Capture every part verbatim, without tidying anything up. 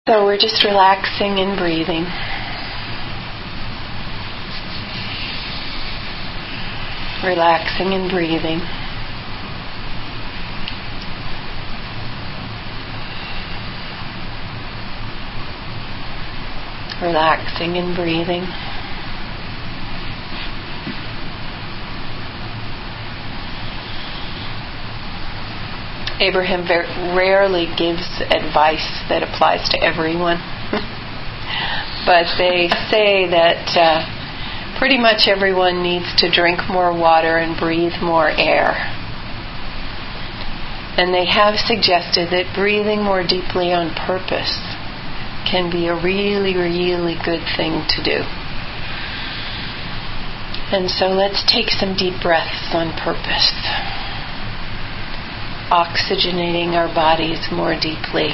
So we're just relaxing and breathing. Relaxing and breathing. Relaxing and breathing. Abraham very rarely gives advice that applies to everyone. But they say that uh, pretty much everyone needs to drink more water and breathe more air. And they have suggested that breathing more deeply on purpose can be a really, really good thing to do. And so let's take some deep breaths on purpose. Oxygenating our bodies more deeply.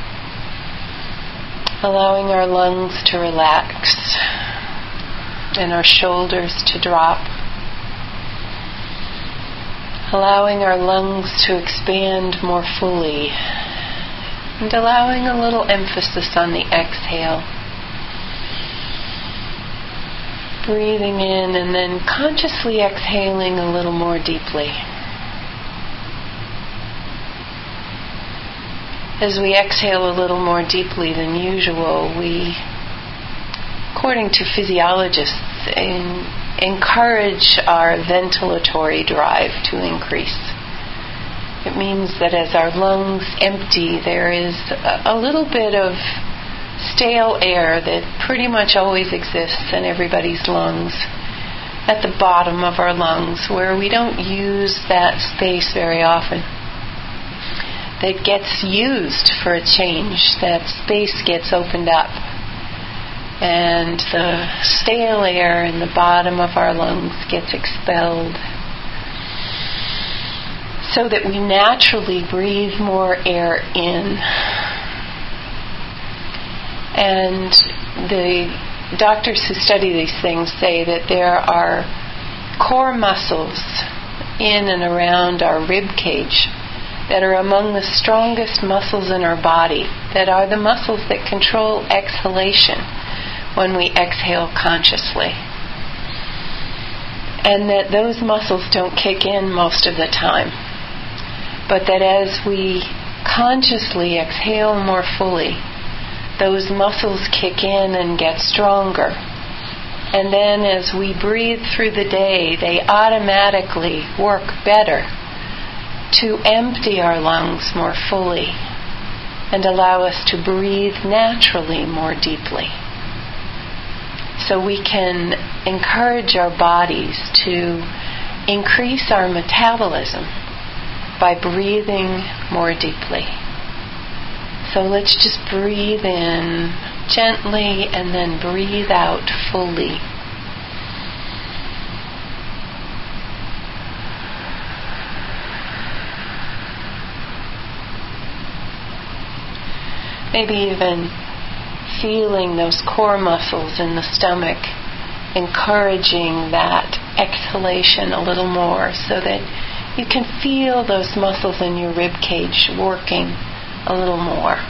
Allowing our lungs to relax and our shoulders to drop. Allowing our lungs to expand more fully. And allowing a little emphasis on the exhale. Breathing in and then consciously exhaling a little more deeply. As we exhale a little more deeply than usual, we, according to physiologists, in, encourage our ventilatory drive to increase. It means that as our lungs empty, there is a, a little bit of stale air that pretty much always exists in everybody's lungs, at the bottom of our lungs, where we don't use that space very often. That gets used for a change. That space gets opened up. And the stale air in the bottom of our lungs gets expelled. So that we naturally breathe more air in. And the doctors who study these things say that there are core muscles in and around our rib cage that are among the strongest muscles in our body, that are the muscles that control exhalation when we exhale consciously. And that those muscles don't kick in most of the time, but that as we consciously exhale more fully, those muscles kick in and get stronger. And then as we breathe through the day, they automatically work better to empty our lungs more fully and allow us to breathe naturally more deeply. So we can encourage our bodies to increase our metabolism by breathing more deeply. So let's just breathe in gently and then breathe out fully. Maybe even feeling those core muscles in the stomach, encouraging that exhalation a little more so that you can feel those muscles in your rib cage working a little more.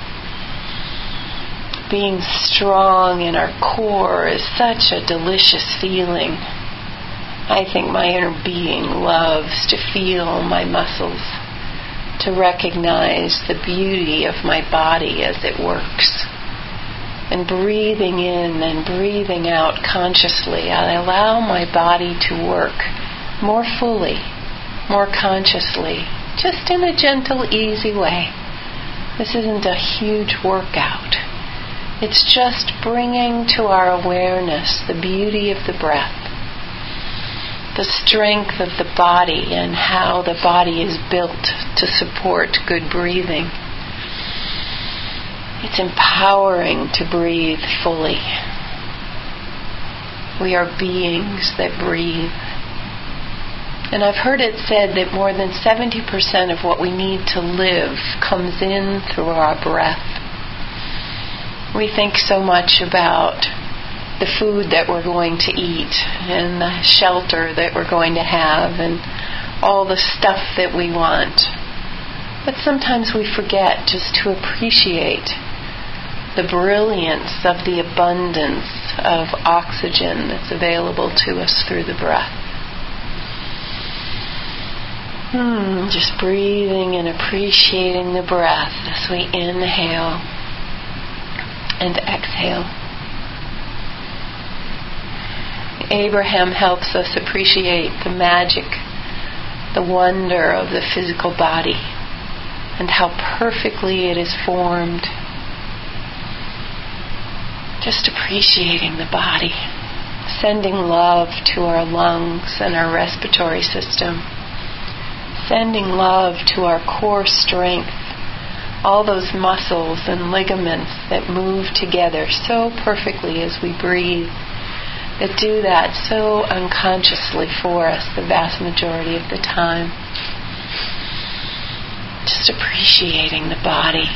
Being strong in our core is such a delicious feeling. I think my inner being loves to feel my muscles, to recognize the beauty of my body as it works. And breathing in and breathing out consciously, I allow my body to work more fully, more consciously, just in a gentle, easy way. This isn't a huge workout. It's just bringing to our awareness the beauty of the breath, the strength of the body and how the body is built to support good breathing. It's empowering to breathe fully. We are beings that breathe. And I've heard it said that more than seventy percent of what we need to live comes in through our breath. We think so much about the food that we're going to eat and the shelter that we're going to have and all the stuff that we want. But sometimes we forget just to appreciate the brilliance of the abundance of oxygen that's available to us through the breath. Hmm, just breathing and appreciating the breath as we inhale and exhale. Abraham helps us appreciate the magic, the wonder of the physical body, and how perfectly it is formed. Just appreciating the body, sending love to our lungs and our respiratory system, sending love to our core strength, all those muscles and ligaments that move together so perfectly as we breathe, that do that so unconsciously for us the vast majority of the time. Just appreciating the body.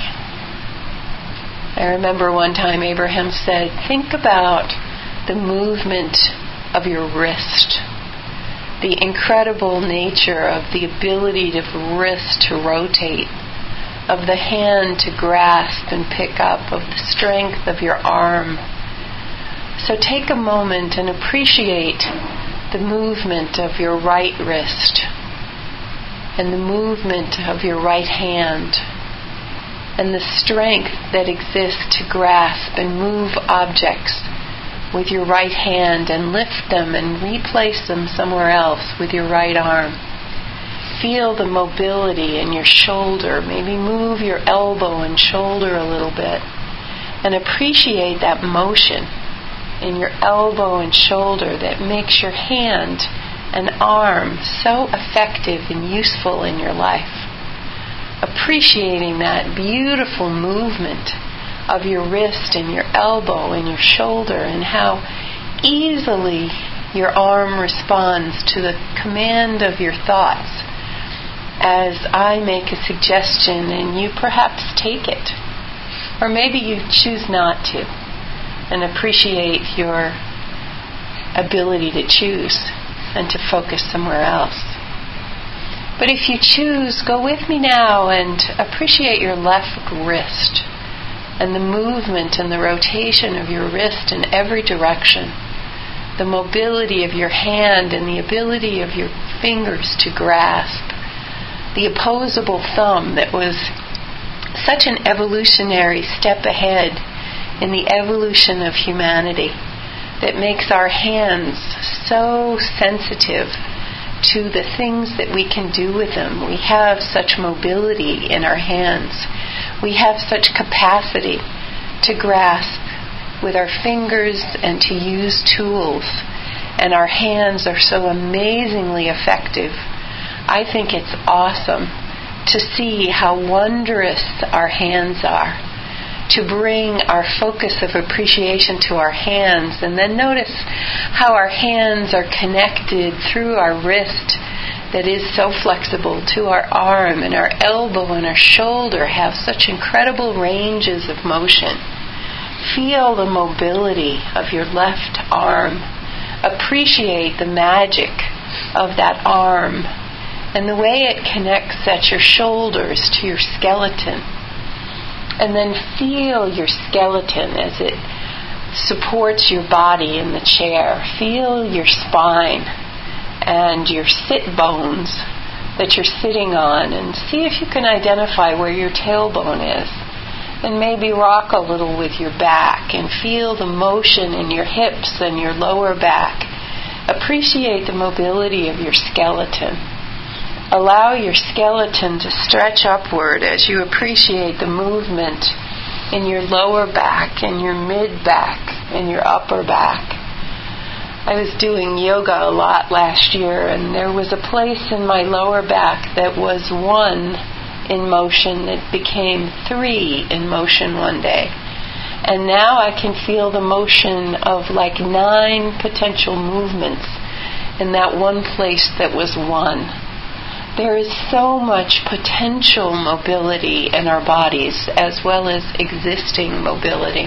I remember one time Abraham said, think about the movement of your wrist, the incredible nature of the ability of the wrist to rotate, of the hand to grasp and pick up, of the strength of your arm. So take a moment and appreciate the movement of your right wrist and the movement of your right hand and the strength that exists to grasp and move objects with your right hand and lift them and replace them somewhere else with your right arm. Feel the mobility in your shoulder. Maybe move your elbow and shoulder a little bit and appreciate that motion in your elbow and shoulder that makes your hand and arm so effective and useful in your life. Appreciating that beautiful movement of your wrist and your elbow and your shoulder and how easily your arm responds to the command of your thoughts as I make a suggestion and you perhaps take it. Or maybe you choose not to, and appreciate your ability to choose and to focus somewhere else. But if you choose, go with me now and appreciate your left wrist and the movement and the rotation of your wrist in every direction, the mobility of your hand and the ability of your fingers to grasp, the opposable thumb that was such an evolutionary step ahead in the evolution of humanity that makes our hands so sensitive to the things that we can do with them. We have such mobility in our hands. We have such capacity to grasp with our fingers and to use tools. And our hands are so amazingly effective. I think it's awesome to see how wondrous our hands are, to bring our focus of appreciation to our hands, and then notice how our hands are connected through our wrist that is so flexible to our arm, and our elbow and our shoulder have such incredible ranges of motion. Feel the mobility of your left arm. Appreciate the magic of that arm and the way it connects at your shoulders to your skeleton. And then feel your skeleton as it supports your body in the chair. Feel your spine and your sit bones that you're sitting on, and see if you can identify where your tailbone is. And maybe rock a little with your back and feel the motion in your hips and your lower back. Appreciate the mobility of your skeleton. Allow your skeleton to stretch upward as you appreciate the movement in your lower back and your mid-back and your upper back. I was doing yoga a lot last year, and there was a place in my lower back that was one in motion that became three in motion one day. And now I can feel the motion of like nine potential movements in that one place that was one. There is so much potential mobility in our bodies as well as existing mobility.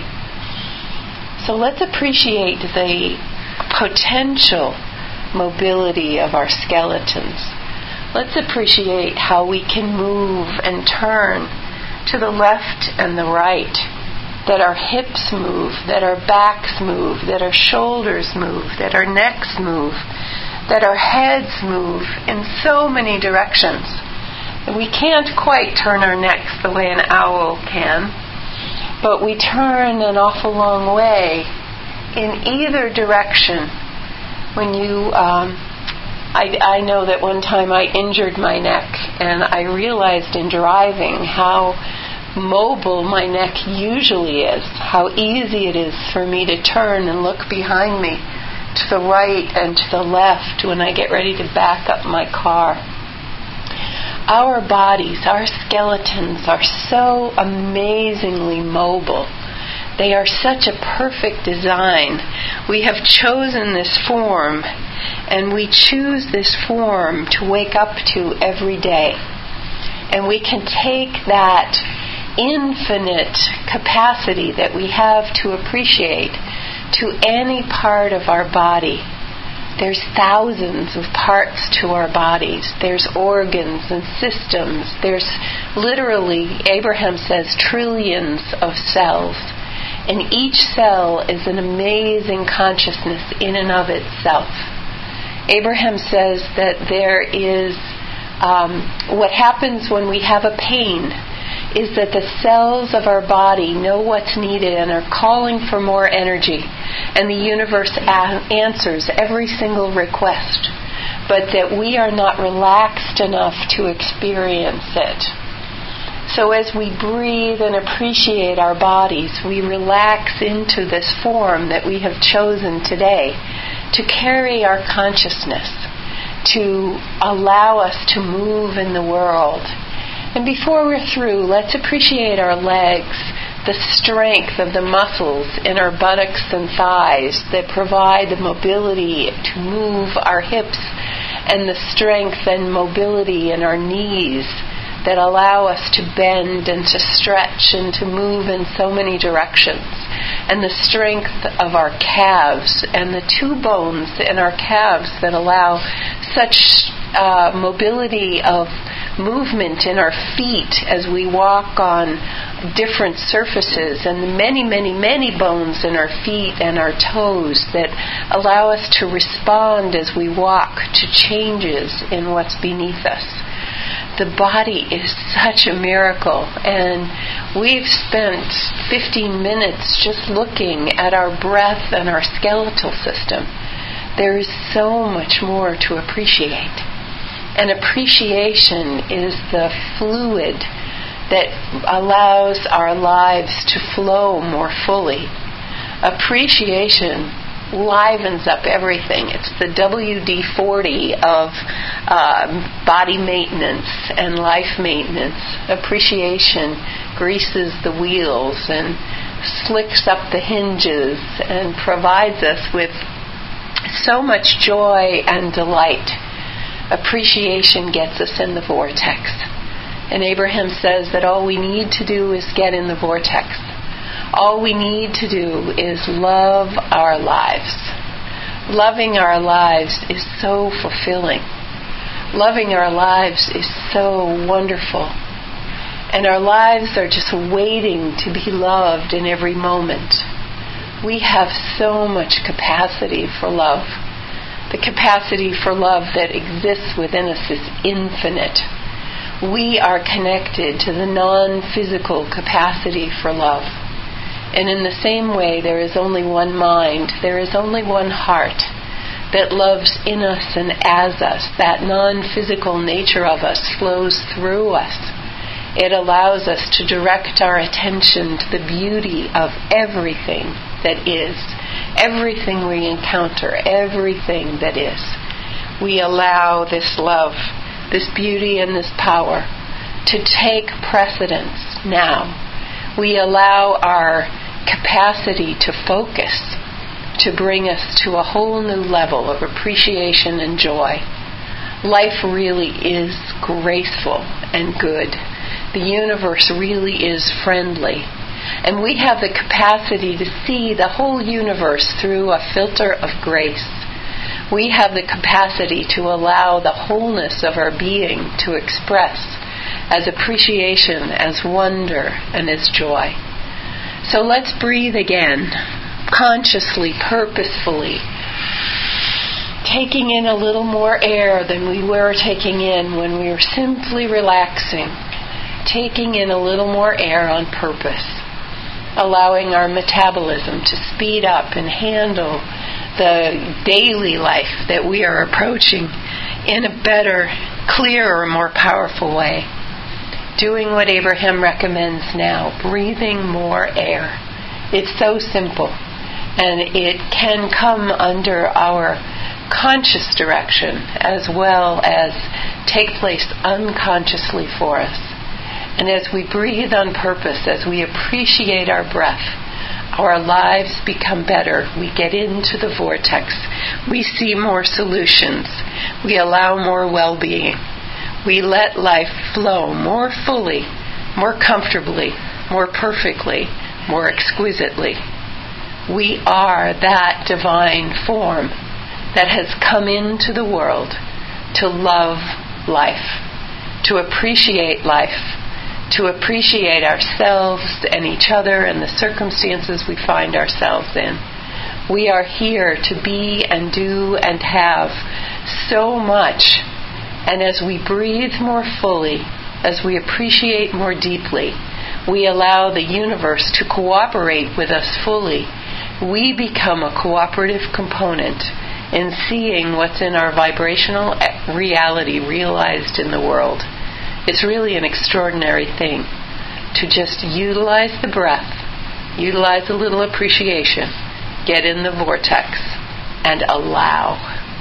So let's appreciate the potential mobility of our skeletons. Let's appreciate how we can move and turn to the left and the right that our hips move, that our backs move, that our shoulders move, that our necks move, that our heads move in so many directions. We can't quite turn our necks the way an owl can, but we turn an awful long way in either direction. When you, um, I, I know that one time I injured my neck, and I realized in driving how mobile my neck usually is, how easy it is for me to turn and look behind me to the right and to the left when I get ready to back up my car. Our bodies, our skeletons are so amazingly mobile. They are such a perfect design. We have chosen this form, and we choose this form to wake up to every day. And we can take that infinite capacity that we have to appreciate to any part of our body. There's thousands of parts to our bodies. There's organs and systems. There's literally, Abraham says, trillions of cells. And each cell is an amazing consciousness in and of itself. Abraham says that there is, um, what happens when we have a pain is that the cells of our body know what's needed and are calling for more energy. And the universe a- answers every single request. But that we are not relaxed enough to experience it. So as we breathe and appreciate our bodies, we relax into this form that we have chosen today to carry our consciousness, to allow us to move in the world. And before we're through, let's appreciate our legs, the strength of the muscles in our buttocks and thighs that provide the mobility to move our hips, and the strength and mobility in our knees that allow us to bend and to stretch and to move in so many directions, and the strength of our calves and the two bones in our calves that allow such uh, mobility of movement in our feet as we walk on different surfaces, and the many, many, many bones in our feet and our toes that allow us to respond as we walk to changes in what's beneath us. The body is such a miracle, and we've spent fifteen minutes just looking at our breath and our skeletal system. There is so much more to appreciate. And appreciation is the fluid that allows our lives to flow more fully. Appreciation livens up everything. It's the W D forty of um, body maintenance and life maintenance. Appreciation greases the wheels and slicks up the hinges and provides us with so much joy and delight. Appreciation gets us in the vortex. And Abraham says that all we need to do is get in the vortex. All we need to do is love our lives. Loving our lives is so fulfilling. Loving our lives is so wonderful. And our lives are just waiting to be loved in every moment. We have so much capacity for love. The capacity for love that exists within us is infinite. We are connected to the non-physical capacity for love. And in the same way, there is only one mind, there is only one heart that loves in us and as us. That non-physical nature of us flows through us. It allows us to direct our attention to the beauty of everything that is. Everything we encounter, everything that is. We allow this love, this beauty and this power to take precedence now. We allow our capacity to focus to bring us to a whole new level of appreciation and joy. Life really is graceful and good. The universe really is friendly. And we have the capacity to see the whole universe through a filter of grace. We have the capacity to allow the wholeness of our being to express as appreciation, as wonder, and as joy. So let's breathe again, consciously, purposefully, taking in a little more air than we were taking in when we were simply relaxing, taking in a little more air on purpose, allowing our metabolism to speed up and handle the daily life that we are approaching in a better, clearer, more powerful way. Doing what Abraham recommends now, breathing more air. It's so simple, and it can come under our conscious direction as well as take place unconsciously for us. And as we breathe on purpose, as we appreciate our breath, our lives become better. We get into the vortex. We see more solutions. We allow more well-being. We let life flow more fully, more comfortably, more perfectly, more exquisitely. We are that divine form that has come into the world to love life, to appreciate life, to appreciate ourselves and each other and the circumstances we find ourselves in. We are here to be and do and have so much. And as we breathe more fully, as we appreciate more deeply, we allow the universe to cooperate with us fully. We become a cooperative component in seeing what's in our vibrational reality realized in the world. It's really an extraordinary thing to just utilize the breath, utilize a little appreciation, get in the vortex, and allow.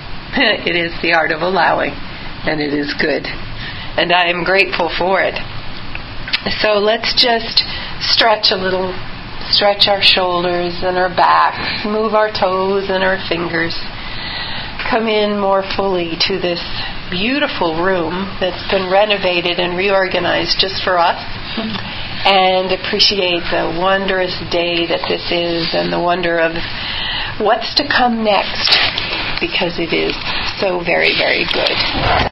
It is the art of allowing, and it is good. And I am grateful for it. So let's just stretch a little, stretch our shoulders and our backs, move our toes and our fingers. Come in more fully to this beautiful room that's been renovated and reorganized just for us, and appreciate the wondrous day that this is and the wonder of what's to come next, because it is so very, very good.